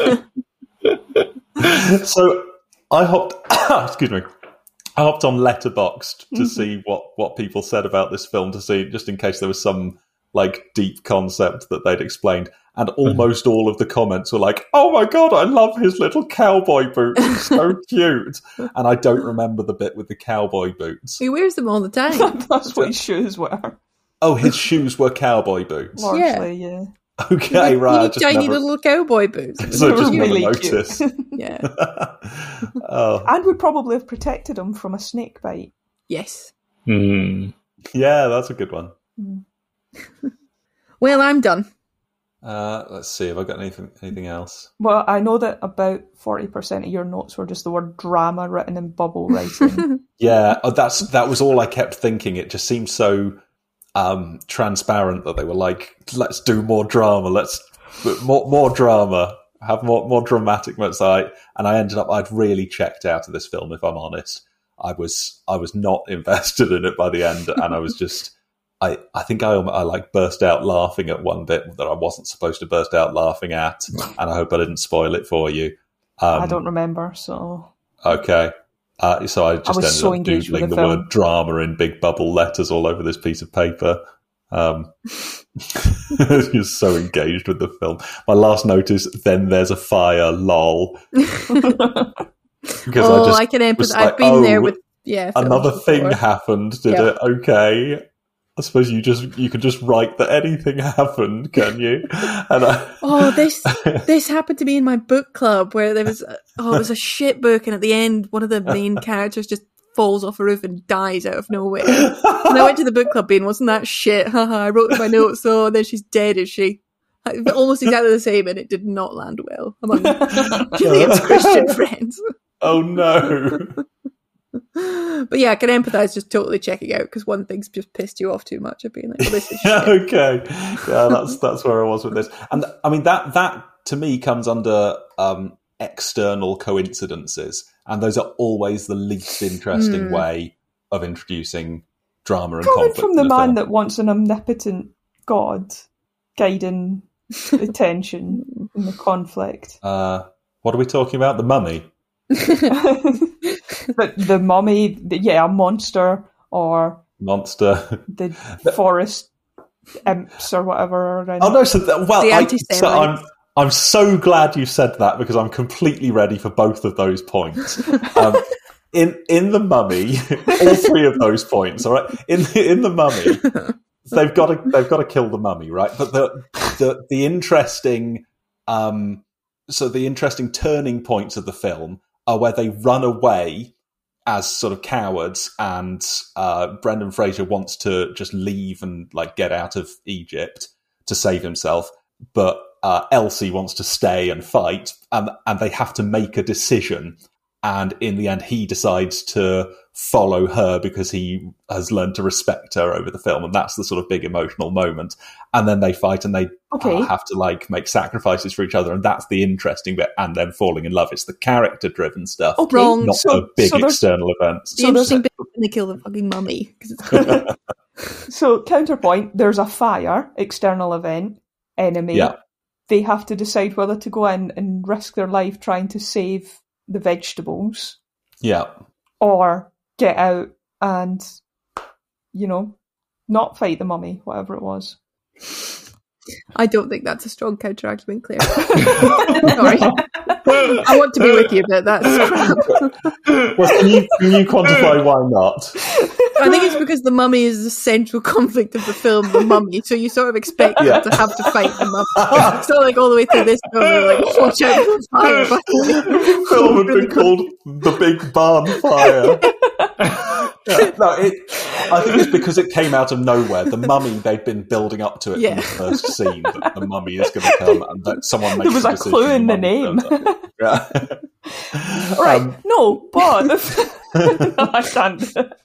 So I hopped. excuse me. I hopped on Letterboxd to Mm-hmm. see what, what people said about this film, to see just in case there was some like deep concept that they'd explained. And almost all of the comments were like, "Oh my god, I love his little cowboy boots. He's so cute." And I don't remember the bit with the cowboy boots. He wears them all the time. That's what his shoes were. Oh, his shoes were cowboy boots. Largely, yeah. Okay, right. I Really just tiny never, little cowboy boots. so I just They were never really cute. noticed. Yeah. Oh, And would probably have protected him from a snake bite. Yes. Hmm. yeah, that's a good one. Well, I'm done. Uh, let's see. Have I got anything anything else? Well, I know that about forty percent of your notes were just the word drama written in bubble writing. Yeah, oh, that's that was all I kept thinking. It just seemed so um, transparent that they were like, "Let's do more drama. Let's more more drama. Have more more dramatic moments." I and I ended up. I'd really checked out of this film. If I'm honest, I was I was not invested in it by the end, and I was just. I, I think I, I like burst out laughing at one bit that I wasn't supposed to burst out laughing at, and I hope I didn't spoil it for you. Um, I don't remember, so... Okay. Uh, so I just I was ended so up engaged with doodling the the, film. word drama in big bubble letters all over this piece of paper. Um, you're so engaged with the film. My last note is, then there's a fire, lol. Oh, Because I, can was empathize. like, I've been oh, there with yeah. films another thing before. happened, did Yeah. it? Okay. I suppose you just you could just write that anything happened, can you? And I, Oh, this this happened to me in my book club where there was a, oh, it was a shit book, and at the end, one of the main characters just falls off a roof and dies out of nowhere. And I went to the book club being, wasn't that shit? Haha, I wrote in my notes, oh, and then she's dead, is she? Almost exactly the same, and it did not land well among Gillian's Christian friends. oh no. But yeah, I can empathise just totally checking out because one thing's just pissed you off too much of being like, well, this is shit. Okay, yeah, that's that's where I was with this, and I mean that that to me comes under um, external coincidences, and those are always the least interesting Mm. way of introducing drama and Coming conflict from the in man film. that wants an omnipotent god guiding the tension and the conflict. Uh, what are we talking about? The Mummy? But the mummy, the, yeah, a monster or Monster. the forest imps or whatever are around. Oh no! So that, well, The I, anti-Semites. so I'm I'm so glad you said that because I'm completely ready for both of those points. Um, in in the Mummy, all three of those points. All right. In in the Mummy, they've got to they've got to kill the mummy, right? But the the the interesting um so the interesting turning points of the film are where they run away as sort of cowards, and uh, Brendan Fraser wants to just leave and like get out of Egypt to save himself, but uh, Elsie wants to stay and fight, and and they have to make a decision. And in the end, he decides to follow her because he has learned to respect her over the film. And that's the sort of big emotional moment. And then they fight and they Okay. uh, have to like make sacrifices for each other. And that's the interesting bit. And then falling in love. It's the character driven stuff, Okay, Wrong. not so, the big so there's- external events. The So there's interesting bit is when they kill the fucking mummy. 'Cause it's cool. So, counterpoint, there's a fire, external event, enemy. Yeah. They have to decide whether to go in and risk their life trying to save the vegetables Yeah. or get out and, you know, not fight the mummy, whatever it was. I don't think that's a strong counter argument, Claire. Sorry. I want to be with you, but that's crap. Well, can you, can you quantify why not? I think it's because the mummy is the central conflict of the film, the mummy. So you sort of expect Yeah. them to have to fight the mummy. It's not like all the way through this film, they're like, watch out for the fire. The film had been called The Big Barn Fire. Yeah, no, it, I think it's because it came out of nowhere. The mummy, they'd been building up to it Yeah. from the first scene that the mummy is going to come, and that someone makes There was the a decision, clue in the mummy name. turns up. Yeah. Right, Um, no, but... no, I can't.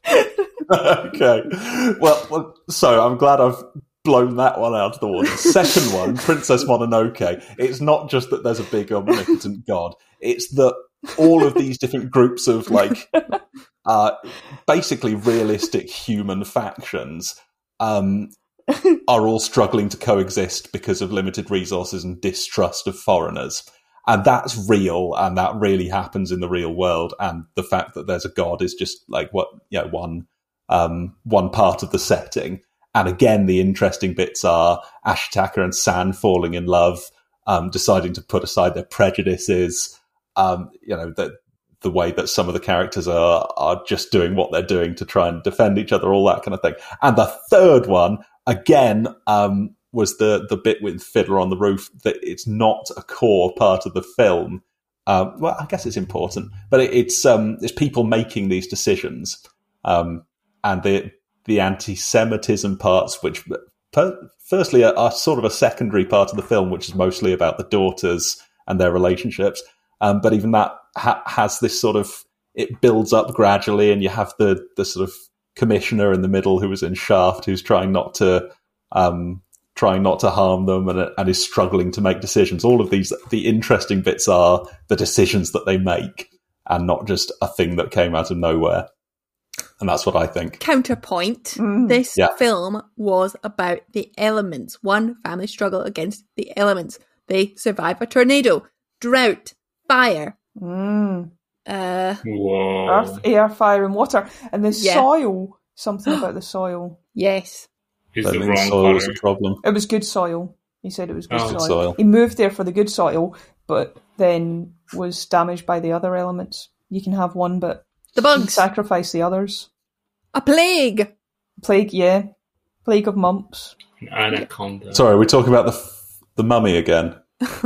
Okay. Well, well, so I'm glad I've blown that one out of the water. Second one, Princess Mononoke. It's not just that there's a big omnipotent god. It's that all of these different groups of like, uh, basically realistic human factions, um, are all struggling to coexist because of limited resources and distrust of foreigners. And that's real, and that really happens in the real world. And the fact that there's a god is just like what, you know, one, um, one part of the setting. And again, the interesting bits are Ashitaka and San falling in love, um, deciding to put aside their prejudices, um, you know, that the way that some of the characters are, are just doing what they're doing to try and defend each other, all that kind of thing. And the third one, again, um, was the, the bit with Fiddler on the Roof, that it's not a core part of the film. Um, well, I guess it's important, but it, it's, um, it's people making these decisions. Um, and the, the anti-Semitism parts, which per, firstly are, are sort of a secondary part of the film, which is mostly about the daughters and their relationships. Um, but even that ha- has this sort of, it builds up gradually, and you have the, the sort of commissioner in the middle who was in Shaft, who's trying not to, um, trying not to harm them, and, and is struggling to make decisions. All of these, the interesting bits are the decisions that they make, and not just a thing that came out of nowhere. And that's what I think. Counterpoint, Mm. this Yeah. film was about the elements. One family struggle against the elements. They survive a tornado, drought, fire, Mm. uh, Whoa. Earth, air, fire, and water. And the Yeah. soil, something about the soil. yes. Is That the means wrong soil was color. a problem. It was good soil. He said it was good Oh. soil. Good soil. He moved there for the good soil, but then was damaged by the other elements. You can have one, but The you bugs. sacrifice the others. A plague. Plague, yeah. Plague of mumps. Anaconda. Sorry, we're talking about the f- the mummy again.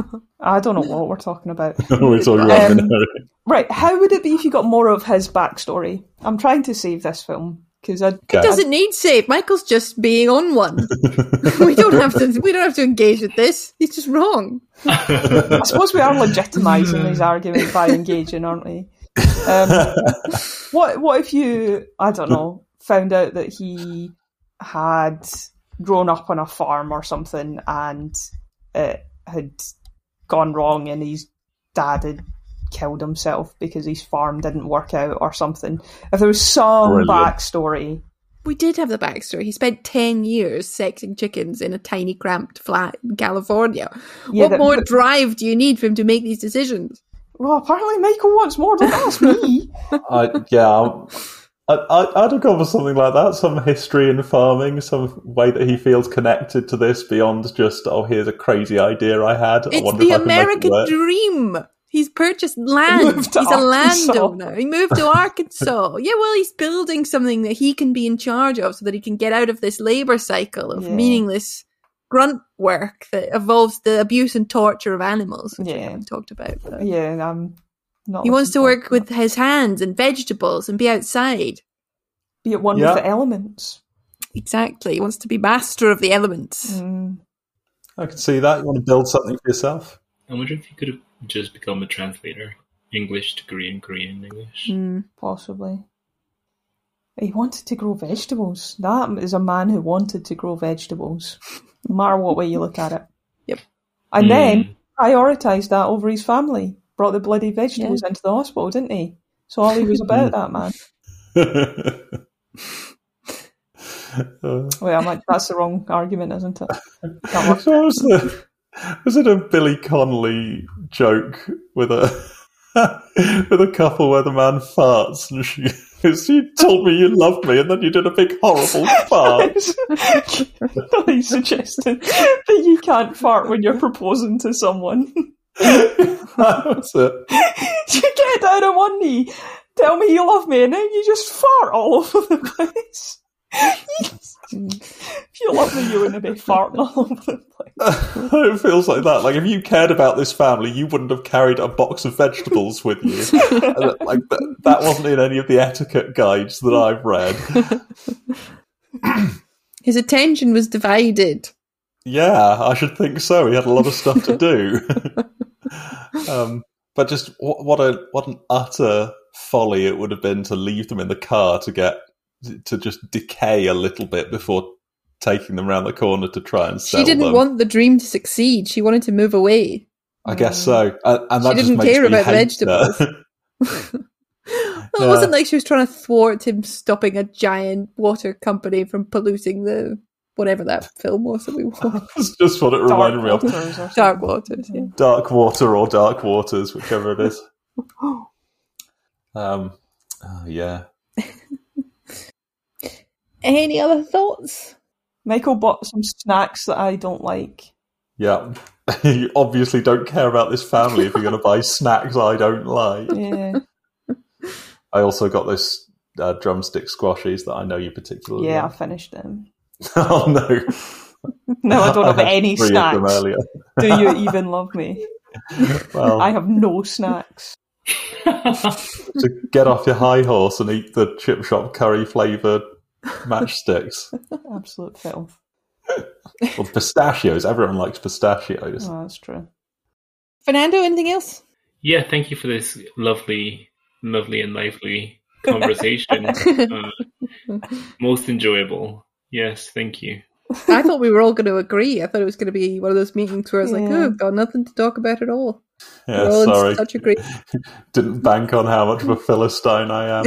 I don't know what we're talking about. We're talking about Um, Minari. Right, how would it be if you got more of his backstory? I'm trying to save this film because I, Okay. It doesn't need save. Michael's just being on one. we don't have to. We don't have to engage with this. He's just wrong. I suppose we are legitimising his argument by engaging, aren't we? Um, what What if you, I don't know, found out that he had grown up on a farm or something, and it had gone wrong, and his dad had killed himself because his farm didn't work out or something? If there was some Brilliant. backstory, We did have the backstory. He spent ten years sexing chickens in a tiny cramped flat in California. Yeah, what that, more but, drive do you need for him to make these decisions? Well, apparently Michael wants more than that's me. I, yeah, I, I, I'd have gone for something like that. Some history in farming, some way that he feels connected to this beyond just, oh, here's a crazy idea I had. It's I wonder the if I can American make it work. dream. He's purchased land. He's a Arkansas. landowner. He moved to Arkansas. Yeah, well, he's building something that he can be in charge of so that he can get out of this labor cycle of yeah. meaningless grunt work that involves the abuse and torture of animals, which yeah. we haven't talked about. But yeah, I'm not. He wants to work with his hands and vegetables and be outside. Be at one yeah. with the elements. Exactly. He wants to be master of the elements. Mm. I can see that. You want to build something for yourself? I wonder if you could have just become a translator. English to Korean, Korean English. Mm, possibly. He wanted to grow vegetables. That is a man who wanted to grow vegetables. No matter what way you look at it. Yep. And mm. then prioritised that over his family. Brought the bloody vegetables yeah. into the hospital, didn't he? So all he was about, that man. uh, Wait, I'm like, that's the wrong argument, isn't it? That was, the, was it a Billy Connolly joke with a with a couple where the man farts and she goes, "You told me you loved me and then you did a big horrible fart." He's suggesting that you can't fart when you're proposing to someone. That was it. You get down on one knee, tell me you love me, and then you just fart all over the place. If you love me, you wouldn't be farting all over the place. It feels like that. Like, if you cared about this family, you wouldn't have carried a box of vegetables with you. Like that, that wasn't in any of the etiquette guides that I've read. His attention was divided. Yeah, I should think so. He had a lot of stuff to do. um, but just what, what a what an utter folly it would have been to leave them in the car to get to just decay a little bit before taking them around the corner to try and sell them. She didn't them. want the dream to succeed. She wanted to move away. I guess so. And, and that she didn't just makes care me about hate vegetables. Well, it Yeah. wasn't like she was trying to thwart him stopping a giant water company from polluting the whatever that film was that we watched. That's just what it reminded me of. Waters Dark Waters, yeah. Dark Water or Dark Waters, whichever it is. Um, oh, yeah. Any other thoughts? Michael bought some snacks that I don't like. Yeah. You obviously don't care about this family if you're going to buy snacks I don't like. Yeah. I also got those uh, drumstick squashies that I know you particularly Yeah, I like. finished them. Oh, no. No, I don't have had any three of them snacks. earlier. Do you even love me? Well, I have no snacks. to get off your high horse and eat the chip shop curry flavoured matchsticks. Absolute filth. Well, pistachios. Everyone likes pistachios. Oh, that's true. Fernando, anything else? Yeah, thank you for this lovely, lovely and lively conversation. uh, most enjoyable. Yes, thank you. I thought we were all going to agree. I thought it was going to be one of those meetings where it's like, Yeah. oh, got nothing to talk about at all. Yeah, We're all in sorry. such a great... Didn't bank on how much of a Philistine I am.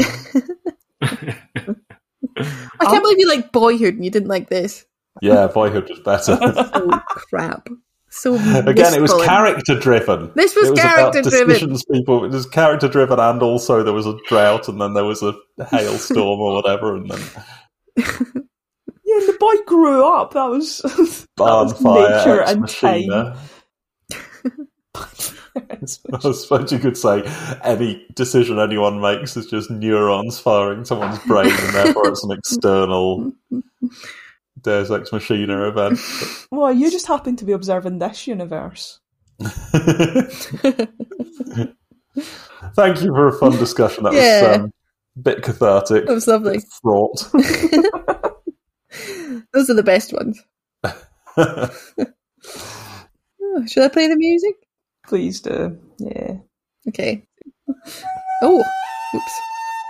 I can't believe you like Boyhood and you didn't like this. Yeah, Boyhood was better. Oh, crap. So Again, it was wistful. character driven. This was it was character about driven. decisions people. It was character driven, and also there was a drought, and then there was a hailstorm or whatever, and then Yeah, the boy grew up. That was, that barn was fire, nature ex and machina. I suppose you could say any decision anyone makes is just neurons firing in someone's brain, and therefore it's an external Deus Ex Machina event. Well, you just happen to be observing this universe. Thank you for a fun discussion. That Yeah. was um, a bit cathartic. That was lovely. Bit fraught. Those are the best ones. Oh, should I play the music? Please do. Yeah. Okay. Oh, oops.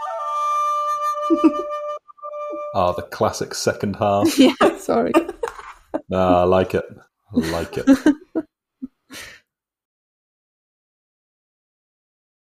Ah, the classic second half. Yeah, sorry. Ah, I like it. I like it.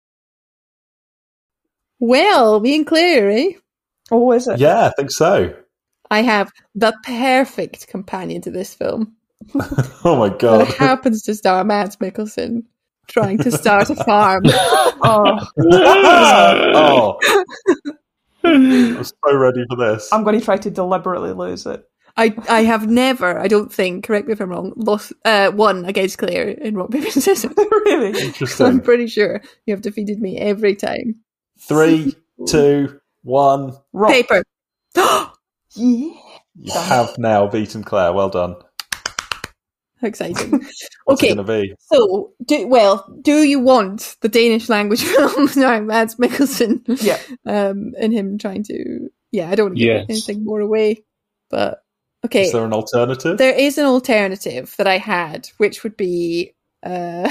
Well, me and Claire, eh? Oh, is it? Yeah, I think so. I have the perfect companion to this film. Oh my god! That happens to star Mads Mikkelsen trying to start a farm. Oh, oh. I'm so ready for this. I'm going to try to deliberately lose it. I I have never, I don't think, correct me if I'm wrong, lost uh, won against Claire in Rock Paper Scissors. Really? Interesting. I'm pretty sure you have defeated me every time. Three, two, one. Rock. Paper. Yeah. You have now beaten Claire. Well done. How exciting. What's Okay, it going to be? so, do, well, do you want the Danish language film starring Mads Mikkelsen? Yeah. Um, and him trying to, yeah, I don't want to give Yes. anything more away, but okay. Is there an alternative? There is an alternative that I had, which would be, uh,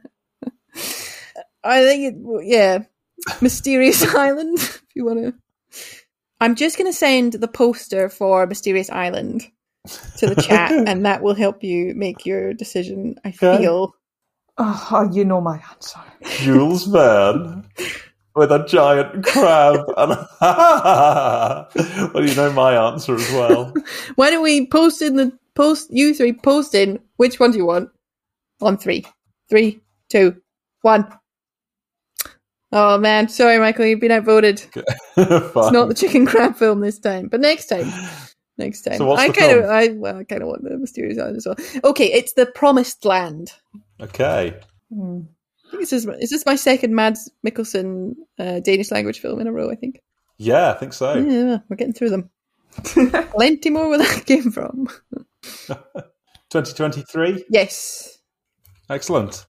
I think, it, yeah, Mysterious Island, if you want to. I'm just going to send the poster for Mysterious Island to the chat, and that will help you make your decision, I Okay. feel. Oh, you know my answer. Jules Verne with a giant crab. And well, you know my answer as well. Why don't we post in the post, you three post in, which one do you want? On three. Three, two, one. Oh man, sorry Michael, you've been outvoted. It's not the chicken crab film this time, but next time. Next time. So what's I the kind of, film? I well, I kind of want the Mysterious Island as well. Okay, it's The Promised Land. Okay. Hmm. I think this is is this my second Mads Mikkelsen uh, Danish language film in a row. I think. Yeah, I think so. Yeah, we're getting through them. Plenty more where that came from. twenty twenty-three. Yes. Excellent.